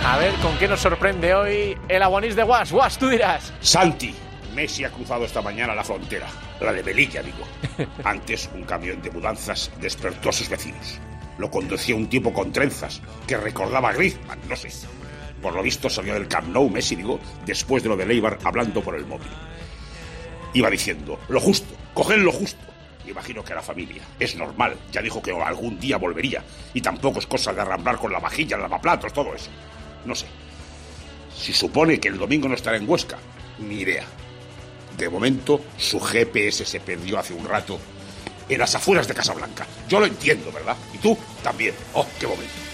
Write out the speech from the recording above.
A ver con qué nos sorprende hoy el aguanís de Guas. Guas, tú dirás. Santi, Messi ha cruzado esta mañana la frontera, la de Melilla, digo. Antes, un camión de mudanzas despertó a sus vecinos. Lo conducía un tipo con trenzas, que recordaba a Griezmann, no sé. Por lo visto salió del Camp Nou, Messi, digo, después de lo de Leibar, hablando por el móvil. Iba diciendo, lo justo, coged lo justo. Imagino que a la familia. Es normal, ya dijo que algún día volvería. Y tampoco es cosa de arramblar con la vajilla, el lavaplatos, todo eso. No sé. Si supone que el domingo no estará en Huesca, ni idea. De momento, su GPS se perdió hace un rato en las afueras de Casablanca. Yo lo entiendo, ¿verdad? Y tú también. ¡Oh, qué momento!